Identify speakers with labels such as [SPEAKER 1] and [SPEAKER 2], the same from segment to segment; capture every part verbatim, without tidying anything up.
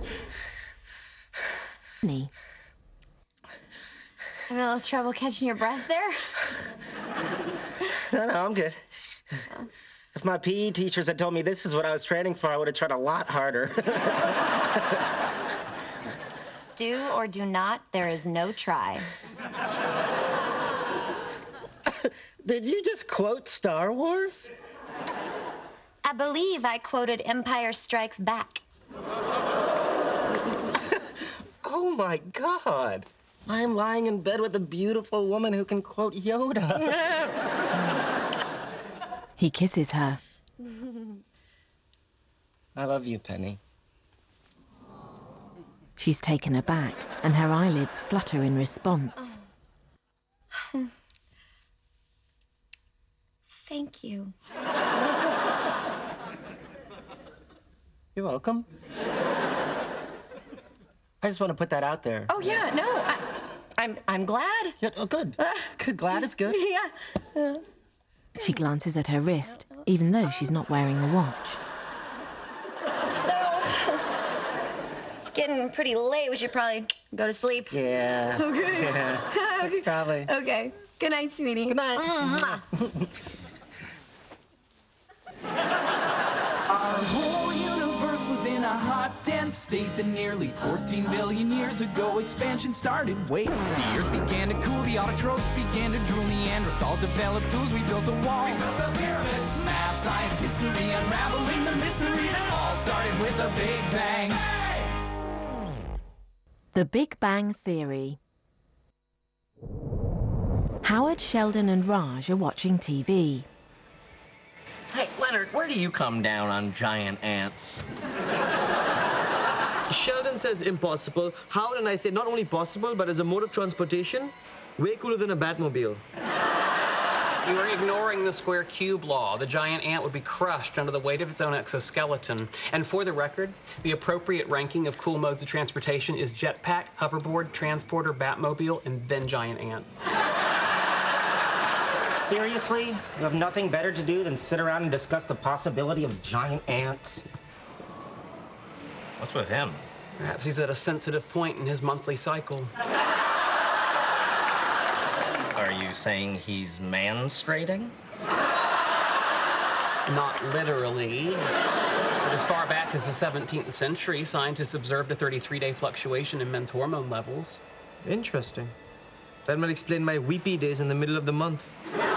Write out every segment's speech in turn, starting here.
[SPEAKER 1] Me.
[SPEAKER 2] Having a little trouble catching your breath there?
[SPEAKER 3] No, no, I'm good.
[SPEAKER 2] Oh.
[SPEAKER 3] If my P E teachers had told me this is what I was training for, I would have tried a lot harder.
[SPEAKER 2] Do or do not, there is no try.
[SPEAKER 3] Did you just quote Star Wars?
[SPEAKER 2] I believe I quoted Empire Strikes Back.
[SPEAKER 3] Oh, my God. I'm lying in bed with a beautiful woman who can quote Yoda.
[SPEAKER 1] He kisses her.
[SPEAKER 3] I love you, Penny.
[SPEAKER 1] She's taken aback, and her eyelids flutter in response.
[SPEAKER 2] Oh. Thank you.
[SPEAKER 3] You're welcome. I just want to put that out there.
[SPEAKER 2] Oh, yeah, no, I, I'm, I'm glad.
[SPEAKER 3] Yeah, oh, good. Uh, good. Glad is good.
[SPEAKER 2] Yeah. Uh.
[SPEAKER 1] She glances at her wrist, even though she's not wearing a watch.
[SPEAKER 2] So, it's getting pretty late. We should probably go to sleep.
[SPEAKER 3] Yeah.
[SPEAKER 2] Okay.
[SPEAKER 3] Yeah.
[SPEAKER 2] Okay.
[SPEAKER 3] Probably.
[SPEAKER 2] Okay. Good night, sweetie.
[SPEAKER 3] Good night.
[SPEAKER 2] Mm-hmm.
[SPEAKER 4] Our whole universe was in a hot, dense state that nearly fourteen billion years ago expansion started. Wait, the earth began to cool, the autotrophs began to drool, Neanderthals developed tools, we built a wall. We built the pyramids. Math, science, history, unraveling the mystery that all started with a Big Bang. Hey!
[SPEAKER 1] The Big Bang Theory. Howard, Sheldon and Raj are watching T V.
[SPEAKER 5] Hey, Leonard, where do you come down on giant ants?
[SPEAKER 6] Sheldon says impossible. Howard and I say not only possible, but as a mode of transportation, way cooler than a Batmobile.
[SPEAKER 7] You are ignoring the square cube law. The giant ant would be crushed under the weight of its own exoskeleton. And for the record, the appropriate ranking of cool modes of transportation is jetpack, hoverboard, transporter, Batmobile, and then giant ant.
[SPEAKER 3] Seriously? You have nothing better to do than sit around and discuss the possibility of giant ants?
[SPEAKER 5] What's with him?
[SPEAKER 7] Perhaps he's at a sensitive point in his monthly cycle.
[SPEAKER 5] Are you saying he's menstruating?
[SPEAKER 7] Not literally. But as far back as the seventeenth century, scientists observed a thirty-three day fluctuation in men's hormone levels.
[SPEAKER 6] Interesting. That might explain my weepy days in the middle of the month.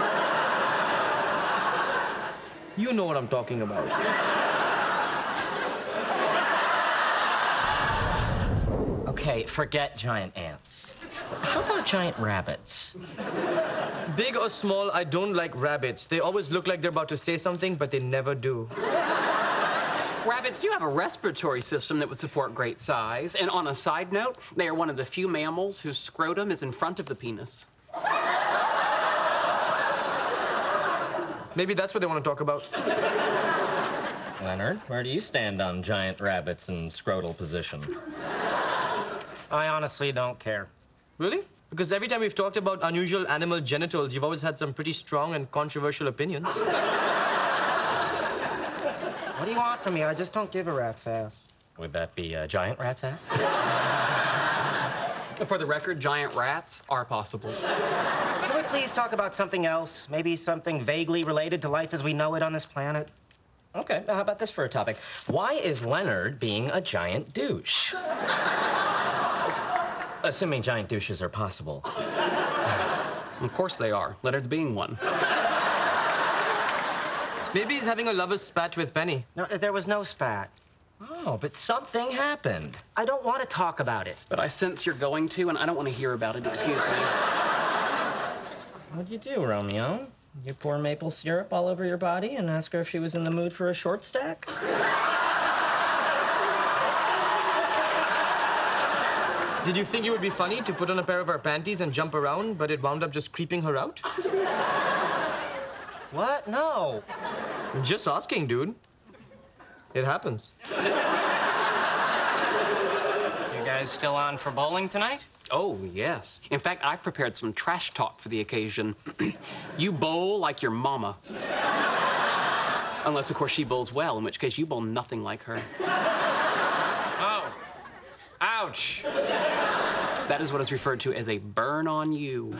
[SPEAKER 6] You know what I'm talking about.
[SPEAKER 5] Okay, forget giant ants. How about giant rabbits?
[SPEAKER 6] Big or small, I don't like rabbits. They always look like they're about to say something, but they never do.
[SPEAKER 7] Rabbits do have a respiratory system that would support great size. And on a side note, they are one of the few mammals whose scrotum is in front of the penis.
[SPEAKER 6] Maybe that's what they want to talk about.
[SPEAKER 5] Leonard, where do you stand on giant rabbits in scrotal position?
[SPEAKER 3] I honestly don't care.
[SPEAKER 6] Really? Because every time we've talked about unusual animal genitals, you've always had some pretty strong and controversial opinions.
[SPEAKER 3] What do you want from me? I just don't give a rat's ass.
[SPEAKER 5] Would that be a giant rat's ass?
[SPEAKER 7] For the record, giant rats are possible.
[SPEAKER 3] Can we please talk about something else? Maybe something vaguely related to life as we know it on this planet?
[SPEAKER 5] Okay, how about this for a topic? Why is Leonard being a giant douche? Assuming giant douches are possible.
[SPEAKER 7] Of course they are. Leonard's being one.
[SPEAKER 6] Maybe he's having a lover's spat with Penny.
[SPEAKER 3] No, there was no spat.
[SPEAKER 5] Oh, but something happened.
[SPEAKER 3] I don't want to talk about it.
[SPEAKER 7] But I sense you're going to, and I don't want to hear about it. Excuse me.
[SPEAKER 5] What'd you do, Romeo? You pour maple syrup all over your body and ask her if she was in the mood for a short stack?
[SPEAKER 6] Did you think it would be funny to put on a pair of our panties and jump around, but it wound up just creeping her out?
[SPEAKER 3] What? No.
[SPEAKER 6] Just asking, dude. It happens.
[SPEAKER 8] You guys still on for bowling tonight?
[SPEAKER 7] Oh, yes. In fact, I've prepared some trash talk for the occasion. You bowl like your mama. Unless, of course, she bowls well, in which case you bowl nothing like her.
[SPEAKER 8] Oh,
[SPEAKER 7] Ouch! That is what is referred to as a burn on you.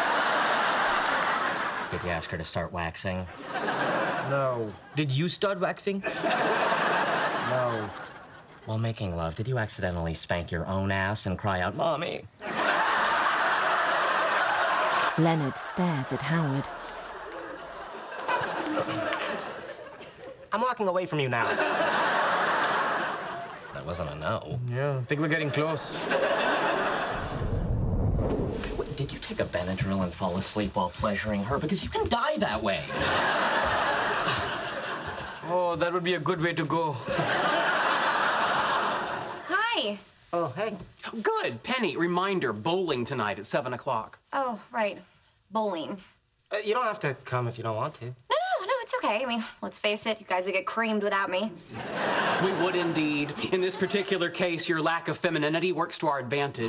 [SPEAKER 9] Did you ask her to start waxing?
[SPEAKER 3] No.
[SPEAKER 6] Did you start waxing?
[SPEAKER 3] No.
[SPEAKER 9] While making love, did you accidentally spank your own ass and cry out, "Mommy"?
[SPEAKER 1] Leonard stares at Howard.
[SPEAKER 3] I'm walking away from you now.
[SPEAKER 9] That wasn't a no.
[SPEAKER 6] Yeah, I think we're getting close.
[SPEAKER 9] Wait, did you take a Benadryl and fall asleep while pleasuring her? Because you can die that way.
[SPEAKER 6] Oh, that would be a good way to go.
[SPEAKER 2] Hi.
[SPEAKER 3] Oh, hey.
[SPEAKER 7] Good. Penny, reminder, bowling tonight at seven o'clock.
[SPEAKER 2] Oh, right. Bowling.
[SPEAKER 3] Uh, you don't have to come if you don't want to.
[SPEAKER 2] No, no, no, it's okay. I mean, let's face it, you guys would get creamed without me.
[SPEAKER 7] We would indeed. In this particular case, your lack of femininity works to our advantage.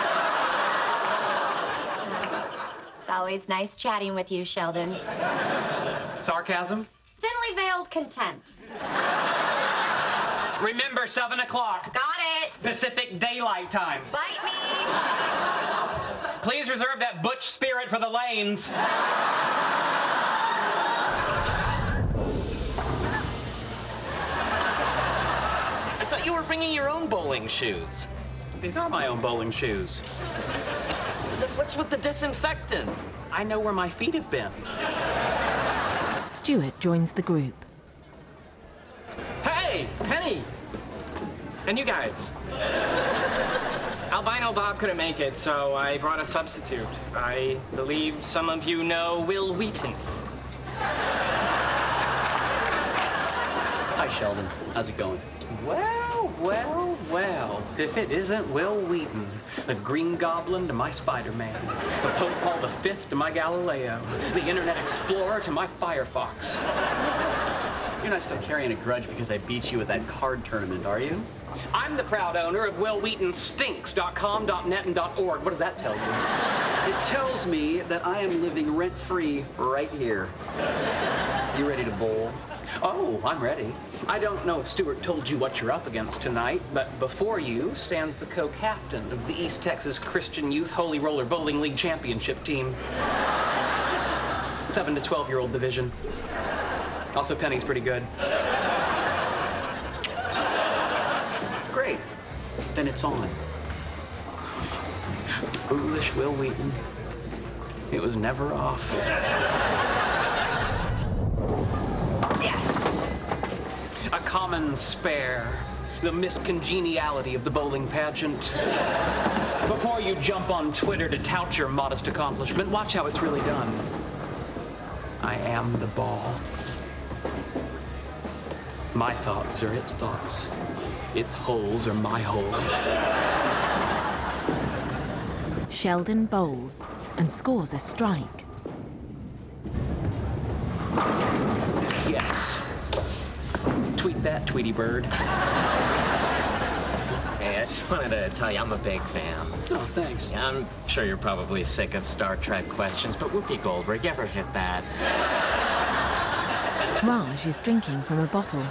[SPEAKER 2] It's always nice chatting with you, Sheldon.
[SPEAKER 7] Sarcasm?
[SPEAKER 2] Thinly veiled contempt.
[SPEAKER 7] Remember, seven o'clock.
[SPEAKER 2] Got it.
[SPEAKER 7] Pacific Daylight Time.
[SPEAKER 2] Bite me.
[SPEAKER 7] Please reserve that butch spirit for the lanes.
[SPEAKER 9] I thought you were bringing your own bowling shoes.
[SPEAKER 7] These are my own bowling shoes.
[SPEAKER 9] What's with the disinfectant?
[SPEAKER 7] I know where my feet have been.
[SPEAKER 1] Stuart joins the group.
[SPEAKER 8] Hey, Penny! And you guys. Albino Bob couldn't make it, so I brought a substitute. I believe some of you know Will Wheaton.
[SPEAKER 7] Hi, Sheldon. How's it going? Well, well, well. If it isn't Will Wheaton, the Green Goblin to my Spider-Man, the Pope Paul the Fifth to my Galileo, the Internet Explorer to my Firefox.
[SPEAKER 10] You're not still carrying a grudge because I beat you at that card tournament, are you?
[SPEAKER 7] I'm the proud owner of Will Wheaton Stinks dot com dot net and .org. What does that tell you?
[SPEAKER 10] It tells me that I am living rent-free right here. You ready to bowl?
[SPEAKER 7] Oh, I'm ready. I don't know if Stuart told you what you're up against tonight, but before you stands the co-captain of the East Texas Christian Youth Holy Roller Bowling League Championship team. seven to twelve-year-old division. Also, Penny's pretty good.
[SPEAKER 10] Great. Then it's on.
[SPEAKER 7] Foolish Will Wheaton. It was never off. Yes! A common spare. The miscongeniality of the bowling pageant. Before you jump on Twitter to tout your modest accomplishment, watch how it's really done. I am the ball. My thoughts are its thoughts. Its holes are my holes.
[SPEAKER 1] Sheldon bowls and scores a strike.
[SPEAKER 7] Yes. Tweet that, Tweety Bird.
[SPEAKER 9] Hey, I just wanted to tell you I'm a big fan.
[SPEAKER 7] Oh, thanks.
[SPEAKER 9] Yeah, I'm sure you're probably sick of Star Trek questions, but Whoopi Goldberg, you ever hit that?
[SPEAKER 1] Raj is drinking from a bottle.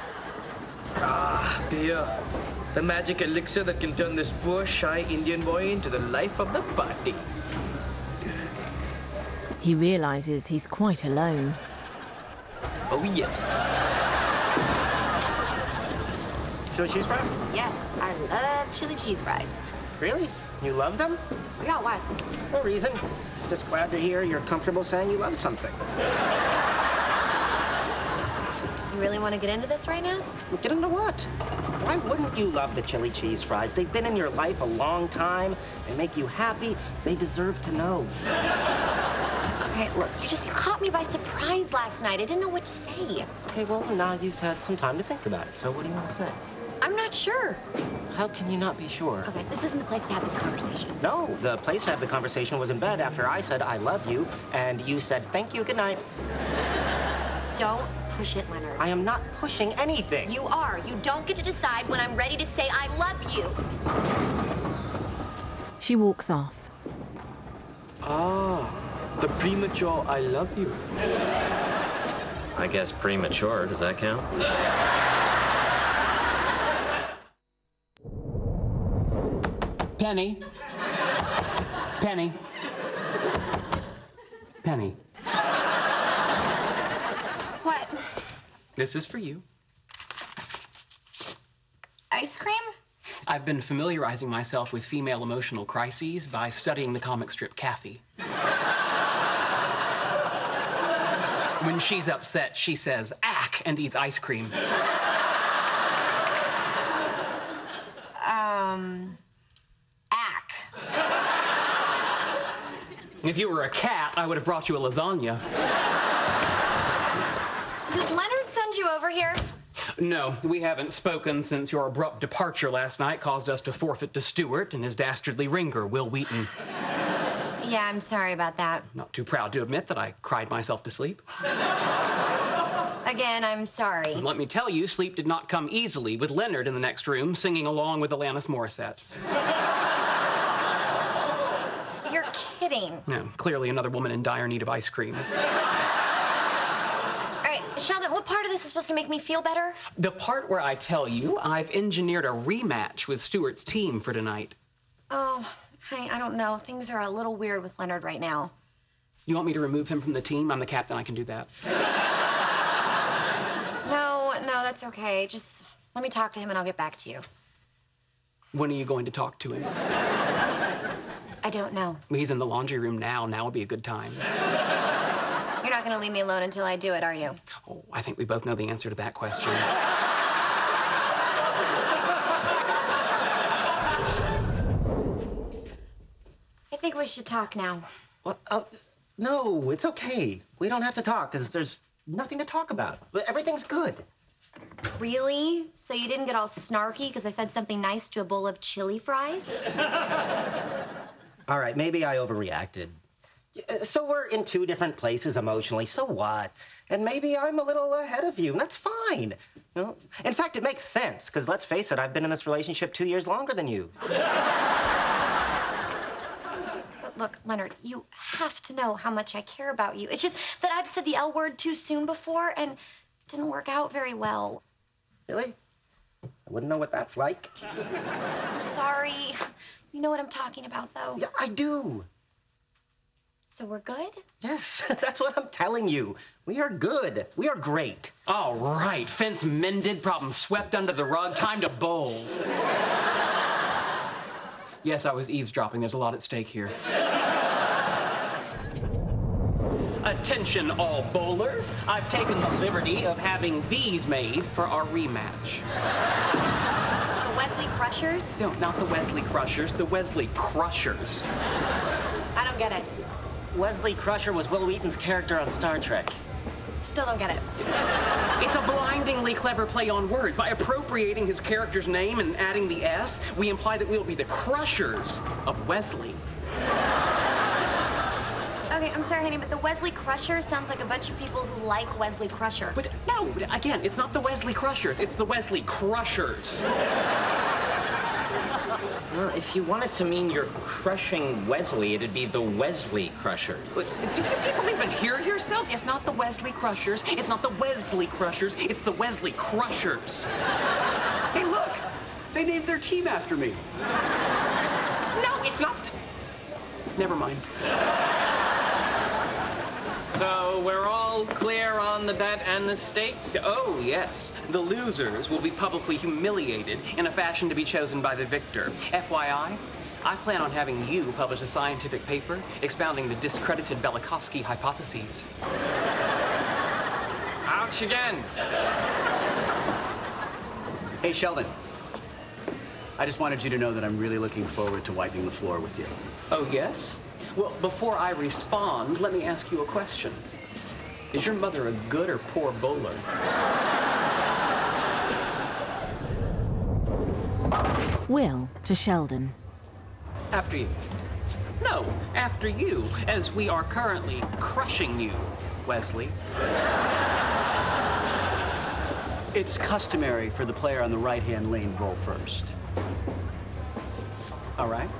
[SPEAKER 6] Ah, beer. The magic elixir that can turn this poor, shy Indian boy into the life of the party.
[SPEAKER 1] He realizes he's quite alone.
[SPEAKER 6] Oh, yeah.
[SPEAKER 3] Chili cheese fries?
[SPEAKER 2] Yes, I love chili cheese fries.
[SPEAKER 3] Really? You love them?
[SPEAKER 2] Yeah, why?
[SPEAKER 3] No reason. Just glad to hear you're comfortable saying you love something.
[SPEAKER 2] You really want to get into this right now?
[SPEAKER 3] Get into what? Why wouldn't you love the chili cheese fries? They've been in your life a long time. They make you happy. They deserve to know.
[SPEAKER 2] Okay, look, you just you caught me by surprise last night. I didn't know what to say.
[SPEAKER 3] Okay, well, now you've had some time to think about it. So what do you want to say?
[SPEAKER 2] I'm not sure.
[SPEAKER 3] How can you not be sure?
[SPEAKER 2] Okay, this isn't the place to have this conversation.
[SPEAKER 3] No, the place to have the conversation was in bed after I said I love you, and you said thank you, good night.
[SPEAKER 2] Don't push it, Leonard.
[SPEAKER 3] I am not pushing anything.
[SPEAKER 2] You are. You don't get to decide when I'm ready to say I love you.
[SPEAKER 1] She walks off.
[SPEAKER 6] Ah, the premature I love you.
[SPEAKER 9] I guess premature, does that count?
[SPEAKER 7] Penny. Penny. Penny.
[SPEAKER 2] What?
[SPEAKER 7] This is for you.
[SPEAKER 2] Ice cream?
[SPEAKER 7] I've been familiarizing myself with female emotional crises by studying the comic strip Kathy. When she's upset, she says, "Ack," and eats ice cream.
[SPEAKER 2] Um, ack.
[SPEAKER 7] If you were a cat, I would have brought you a lasagna.
[SPEAKER 2] Did Leonard send you over here?
[SPEAKER 7] No, we haven't spoken since your abrupt departure last night caused us to forfeit to Stewart and his dastardly ringer, Will Wheaton.
[SPEAKER 2] Yeah, I'm sorry about that.
[SPEAKER 7] Not too proud to admit that I cried myself to sleep.
[SPEAKER 2] Again, I'm sorry.
[SPEAKER 7] And let me tell you, sleep did not come easily with Leonard in the next room singing along with Alanis Morissette.
[SPEAKER 2] You're kidding.
[SPEAKER 7] No, clearly another woman in dire need of ice cream.
[SPEAKER 2] All right, Sheldon, what part of this is supposed to make me feel better?
[SPEAKER 7] The part where I tell you I've engineered a rematch with Stewart's team for tonight.
[SPEAKER 2] Oh, honey, I don't know. Things are a little weird with Leonard right now.
[SPEAKER 7] You want me to remove him from the team? I'm the captain. I can do that.
[SPEAKER 2] No, no, that's okay. Just let me talk to him and I'll get back to you.
[SPEAKER 7] When are you going to talk to him?
[SPEAKER 2] I don't know.
[SPEAKER 7] He's in the laundry room now. Now would be a good time.
[SPEAKER 2] You're not going to leave me alone until I do it, are you?
[SPEAKER 7] Oh, I think we both know the answer to that question.
[SPEAKER 2] I think we should talk now.
[SPEAKER 3] Well, uh, no, it's okay. We don't have to talk because there's nothing to talk about. Everything's good.
[SPEAKER 2] Really? So you didn't get all snarky because I said something nice to a bowl of chili fries?
[SPEAKER 3] All right, maybe I overreacted. So we're in two different places emotionally, so what? And maybe I'm a little ahead of you, and that's fine. You know? In fact, it makes sense, because let's face it, I've been in this relationship two years longer than you.
[SPEAKER 2] But look, Leonard, you have to know how much I care about you. It's just that I've said the L word too soon before, and it didn't work out very well.
[SPEAKER 3] Really? I wouldn't know what that's like.
[SPEAKER 2] I'm sorry. You know what I'm talking about, though.
[SPEAKER 3] Yeah, I do.
[SPEAKER 2] So we're good?
[SPEAKER 3] Yes, that's what I'm telling you. We are good. We are great.
[SPEAKER 7] All right, fence mended, problem swept under the rug, time to bowl. Yes, I was eavesdropping. There's a lot at stake here. Attention, all bowlers. I've taken the liberty of having these made for our rematch.
[SPEAKER 2] The Wesley Crushers?
[SPEAKER 7] No, not the Wesley Crushers, the Wesley Crushers.
[SPEAKER 2] I don't get it.
[SPEAKER 3] Wesley Crusher was Will Wheaton's character on Star Trek.
[SPEAKER 2] Still don't get it.
[SPEAKER 7] It's a blindingly clever play on words. By appropriating his character's name and adding the S, we imply that we'll be the Crushers of Wesley.
[SPEAKER 2] Okay, I'm sorry, honey, but the Wesley Crushers sounds like a bunch of people who like Wesley Crusher.
[SPEAKER 7] But no, again, it's not the Wesley Crushers, it's the Wesley Crushers.
[SPEAKER 9] Well, if you wanted to mean you're crushing Wesley, it'd be the Wesley Crushers.
[SPEAKER 7] But do you people even hear yourselves? It's not the Wesley Crushers, it's not the Wesley Crushers, it's the Wesley Crushers.
[SPEAKER 10] Hey, look! They named their team after me.
[SPEAKER 7] No, it's not. Never mind.
[SPEAKER 8] So we're all clear on the bet and the stakes?
[SPEAKER 7] Oh, yes. The losers will be publicly humiliated in a fashion to be chosen by the victor. F Y I, I plan on having you publish a scientific paper expounding the discredited Velikovsky hypotheses.
[SPEAKER 8] Ouch again.
[SPEAKER 10] Hey, Sheldon. I just wanted you to know that I'm really looking forward to wiping the floor with you.
[SPEAKER 7] Oh, yes? Well, before I respond, let me ask you a question. Is your mother a good or poor bowler?
[SPEAKER 1] Will to Sheldon.
[SPEAKER 7] After you. No, after you, as we are currently crushing you, Wesley.
[SPEAKER 10] It's customary for the player on the right-hand lane bowl first.
[SPEAKER 7] All right.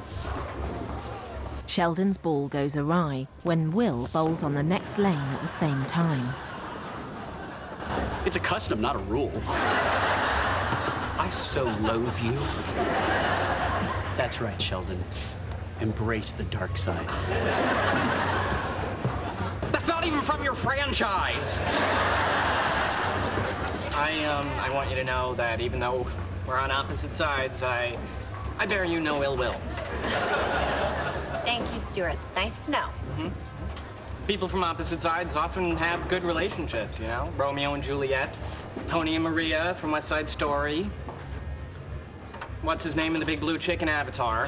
[SPEAKER 1] Sheldon's ball goes awry when Will bowls on the next lane at the same time.
[SPEAKER 10] It's a custom, not a rule.
[SPEAKER 7] I so loathe you.
[SPEAKER 10] That's right, Sheldon. Embrace the dark side.
[SPEAKER 7] That's not even from your franchise.
[SPEAKER 8] I, um, I want you to know that even though we're on opposite sides, I, I bear you no ill will.
[SPEAKER 2] Thank you, Stuart. It's nice to know.
[SPEAKER 8] Mm-hmm. People from opposite sides often have good relationships, you know? Romeo and Juliet, Tony and Maria from West Side Story. What's his name in the Big Blue Chicken Avatar?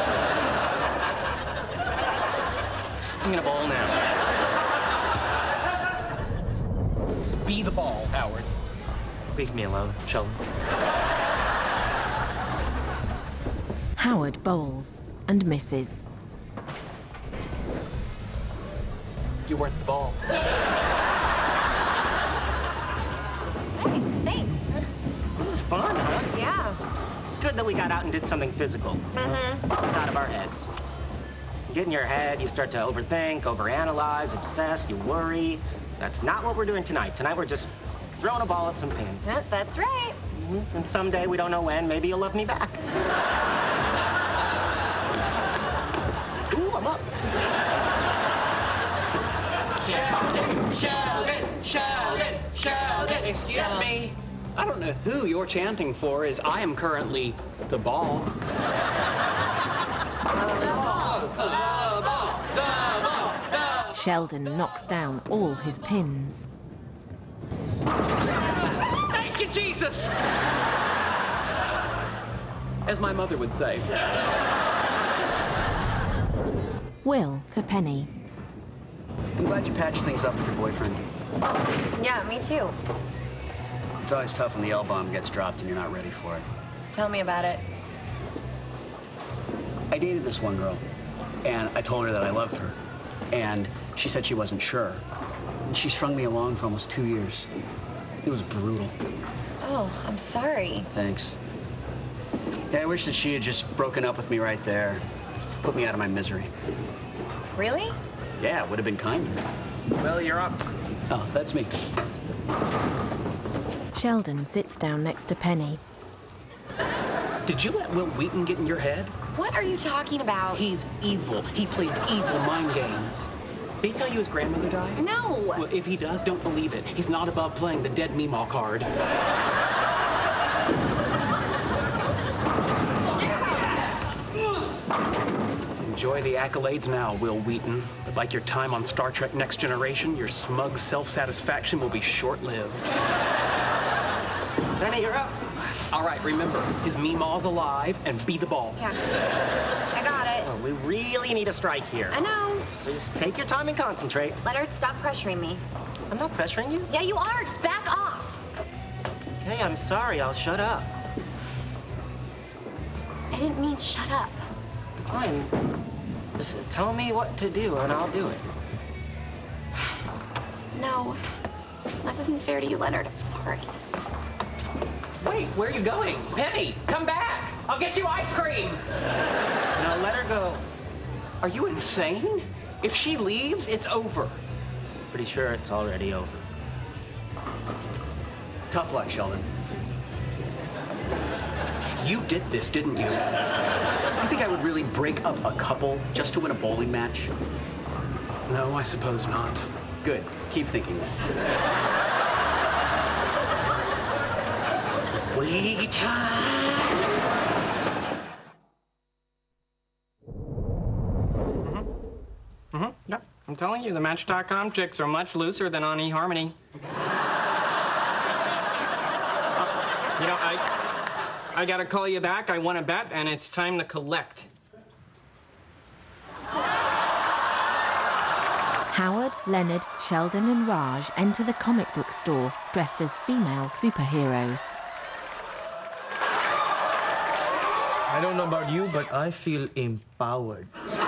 [SPEAKER 8] I'm gonna bowl now.
[SPEAKER 7] Be the ball, Howard.
[SPEAKER 6] Leave me alone, Sheldon.
[SPEAKER 1] Howard bowls and misses.
[SPEAKER 7] You weren't the ball.
[SPEAKER 2] Hey, thanks.
[SPEAKER 3] This is fun, huh?
[SPEAKER 2] Yeah.
[SPEAKER 3] It's good that we got out and did something physical.
[SPEAKER 2] Mm-hmm.
[SPEAKER 3] It's out of our heads. You get in your head, you start to overthink, overanalyze, obsess, you worry. That's not what we're doing tonight. Tonight we're just throwing a ball at some pins.
[SPEAKER 2] Yeah, that's right.
[SPEAKER 3] Mm-hmm. And someday, we don't know when, maybe you'll love me back. Ooh, I'm up.
[SPEAKER 7] Sheldon, Sheldon, Sheldon, Sheldon. Excuse me. I don't know who you're chanting for, as I am currently the ball. The ball, the ball, the ball, the...
[SPEAKER 1] Sheldon knocks down all his pins.
[SPEAKER 7] Thank you, Jesus! As my mother would say.
[SPEAKER 1] Will to Penny.
[SPEAKER 10] I'm glad you patched things up with your boyfriend.
[SPEAKER 2] Yeah, me too.
[SPEAKER 10] It's always tough when the L-bomb gets dropped and you're not ready for it.
[SPEAKER 2] Tell me about it.
[SPEAKER 10] I dated this one girl, and I told her that I loved her, and she said she wasn't sure. And she strung me along for almost two years. It was brutal.
[SPEAKER 2] Oh, I'm sorry.
[SPEAKER 10] Thanks. Yeah, I wish that she had just broken up with me right there. Put me out of my misery.
[SPEAKER 2] Really?
[SPEAKER 10] Yeah, it would have been kinder.
[SPEAKER 3] Well, you're up.
[SPEAKER 10] Oh, that's me.
[SPEAKER 1] Sheldon sits down next to Penny.
[SPEAKER 7] Did you let Will Wheaton get in your head?
[SPEAKER 2] What are you talking about?
[SPEAKER 7] He's evil. He plays evil mind games. Did he tell you his grandmother died?
[SPEAKER 2] No.
[SPEAKER 7] Well, if he does, don't believe it. He's not above playing the dead Meemaw card. Enjoy the accolades now, Will Wheaton. But like your time on Star Trek Next Generation, your smug self-satisfaction will be short-lived.
[SPEAKER 3] Penny, you're up.
[SPEAKER 7] All right, remember, his Meemaw's alive, and be the ball.
[SPEAKER 2] Yeah. I got it.
[SPEAKER 3] Oh, we really need a strike here.
[SPEAKER 2] I know.
[SPEAKER 3] So just take your time and concentrate.
[SPEAKER 2] Leonard, stop pressuring me.
[SPEAKER 3] I'm not pressuring you.
[SPEAKER 2] Yeah, you are. Just back off.
[SPEAKER 3] Okay, I'm sorry. I'll shut up.
[SPEAKER 2] I didn't mean shut up.
[SPEAKER 3] Fine. Just tell me what to do, and I'll do it.
[SPEAKER 2] No. This isn't fair to you, Leonard. I'm sorry.
[SPEAKER 7] Wait, where are you going? Penny, come back! I'll get you ice cream!
[SPEAKER 3] Now let her go.
[SPEAKER 7] Are you insane? If she leaves, it's over.
[SPEAKER 3] Pretty sure it's already over.
[SPEAKER 10] Tough luck, Sheldon.
[SPEAKER 7] You did this, didn't you?
[SPEAKER 10] You think I would really break up a couple just to win a bowling match?
[SPEAKER 7] No, I suppose not.
[SPEAKER 10] Good. Keep thinking that.
[SPEAKER 3] We time.
[SPEAKER 8] Mm-hmm. Mm-hmm. Yep. I'm telling you, the Match dot com chicks are much looser than on eHarmony. uh, you know, I... I gotta call you back. I won a bet, and it's time to collect.
[SPEAKER 1] Howard, Leonard, Sheldon and Raj enter the comic book store dressed as female superheroes.
[SPEAKER 6] I don't know about you, but I feel empowered.